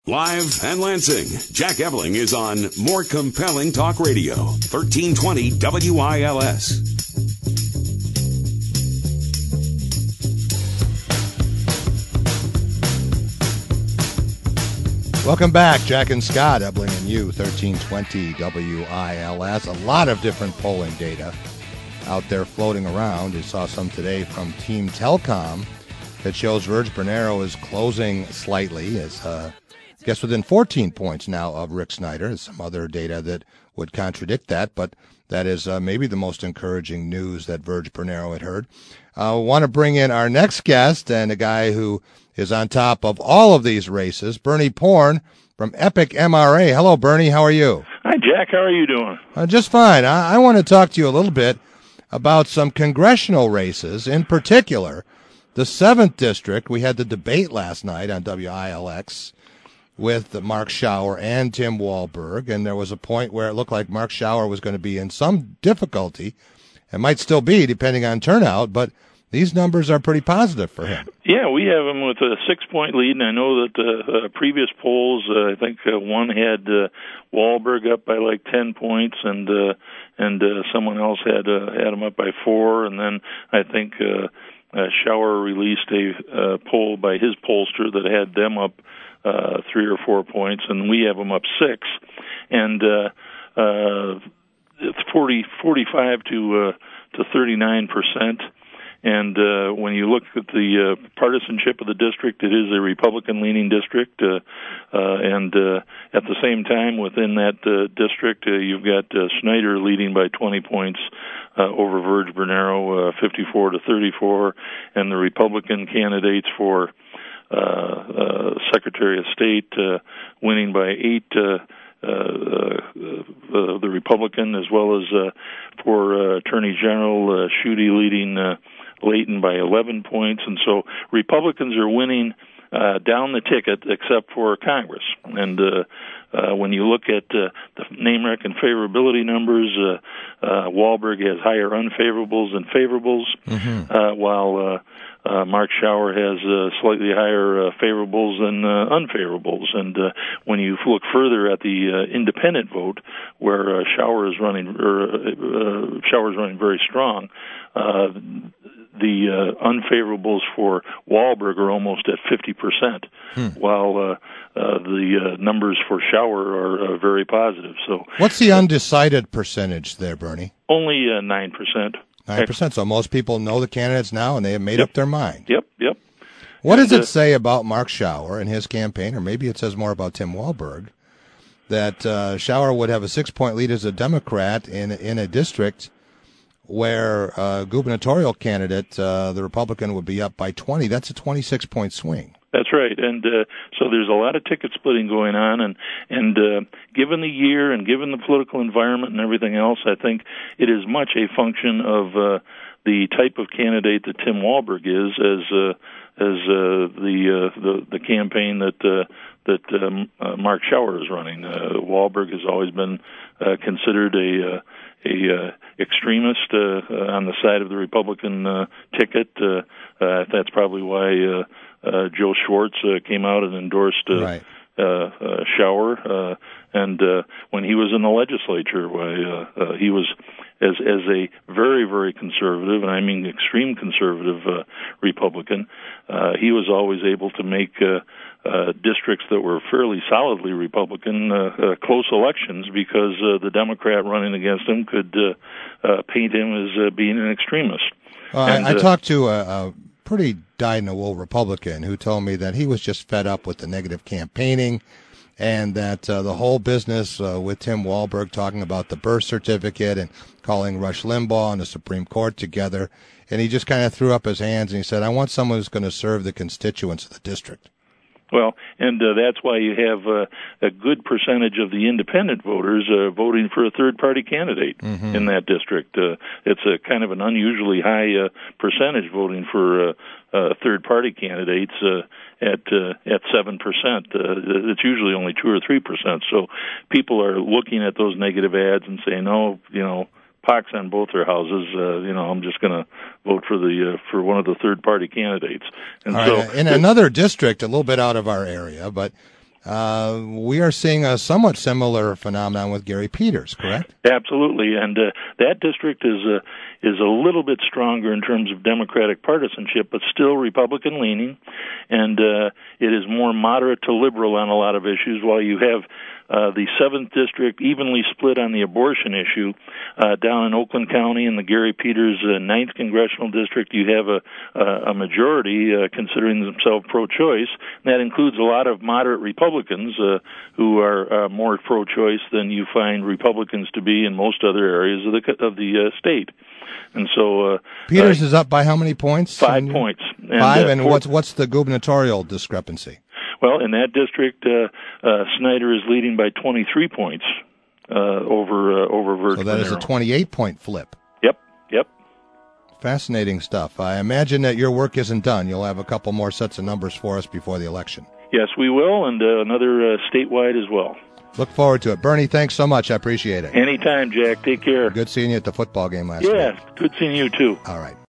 Live and Lansing, Jack Ebling is on More Compelling Talk Radio, 1320 WILS. Welcome back, Jack and Scott, Ebling and you, 1320 WILS. A lot of different polling data out there floating around. You saw some today from Team Telcom that shows Verge Bernero is closing slightly, as guess within 14 points now of Rick Snyder. There's some other data that would contradict that, but that is maybe the most encouraging news that Verge Bernero had heard. I want to bring in our next guest and a guy who is on top of all of these races, Bernie Porn from Epic MRA. Hello, Bernie. How are you? Hi, Jack. How are you doing? Just fine. I want to talk to you a little bit about some congressional races, in particular the 7th District. We had the debate last night on WILX with Mark Schauer and Tim Walberg, and there was a point where it looked like Mark Schauer was going to be in some difficulty. It might still be, depending on turnout, but these numbers are pretty positive for him. Yeah, we have him with a 6-point lead, and I know that previous polls, I think one had Walberg up by like 10 points, and someone else had him up by 4, and then I think Schauer released a poll by his pollster that had them up 3 or 4 points, and we have them up 6, and it's 45 to 39%. And when you look at the partisanship of the district, it is a Republican-leaning district, and at the same time, within that district, you've got Snyder leading by 20 points over Verge Bernero, 54 to 34, and the Republican candidates for Secretary of State winning by 8. The Republican, as well as for Attorney General Schuette leading Layton by 11 points, and so Republicans are winning down the ticket, except for Congress. And when you look at the name rec and favorability numbers, Walberg has higher unfavorables than favorables, while Mark Schauer has slightly higher favorables than unfavorables. And when you look further at the independent vote, where Schauer is running very strong, the unfavorables for Walberg are almost at 50%, while the numbers for Schauer are very positive. So, what's the undecided percentage there, Bernie? Only 9%. 9%. So most people know the candidates now, and they have made up their mind. Yep. What does it say about Mark Schauer and his campaign, or maybe it says more about Tim Walberg, that Schauer would have a 6-point lead as a Democrat in a district where gubernatorial candidate, the Republican, would be up by 20? That's a 26-point swing. That's right, and so there's a lot of ticket splitting going on, and given the year and given the political environment and everything else, I think it is much a function of the type of candidate that Tim Walberg is, as the campaign that Mark Schauer is running. Walberg has always been considered a extremist on the side of the Republican ticket. That's probably why Joe Schwartz came out and endorsed Schauer, and when he was in the legislature, he was as a very, very conservative, and I mean extreme conservative Republican. He was always able to make districts that were fairly solidly Republican close elections, because the Democrat running against him could paint him as being an extremist. I talked to a pretty dyed-in-the-wool Republican who told me that he was just fed up with the negative campaigning, and that the whole business with Tim Walberg talking about the birth certificate and calling Rush Limbaugh and the Supreme Court together, and he just kind of threw up his hands and he said, I want someone who's going to serve the constituents of the district. Well, and that's why you have a good percentage of the independent voters voting for a third-party candidate in that district. It's a kind of an unusually high percentage voting for third-party candidates at 7%. It's usually only 2 or 3%. So people are looking at those negative ads and saying, "Oh, pox on both their houses. I'm just going to vote for one of the third-party candidates." And in another district, a little bit out of our area, but We are seeing a somewhat similar phenomenon with Gary Peters, correct? Absolutely, and that district is a little bit stronger in terms of Democratic partisanship, but still Republican leaning, and it is more moderate to liberal on a lot of issues. While you have the 7th district evenly split on the abortion issue down in Oakland County, in the Gary Peters 9th congressional district, you have a majority considering themselves pro-choice. That includes a lot of moderate Republicans who are more pro-choice than you find Republicans to be in most other areas of the state. And so Peters is up by how many points? 5 points. And, 5, and what's the gubernatorial discrepancy? Well, in that district, Snyder is leading by 23 points over Virgil. So that is a 28-point flip. Yep. Fascinating stuff. I imagine that your work isn't done. You'll have a couple more sets of numbers for us before the election. Yes, we will, and another statewide as well. Look forward to it. Bernie, thanks so much. I appreciate it. Anytime, Jack. Take care. Good seeing you at the football game last week. Yeah, good seeing you, too. All right.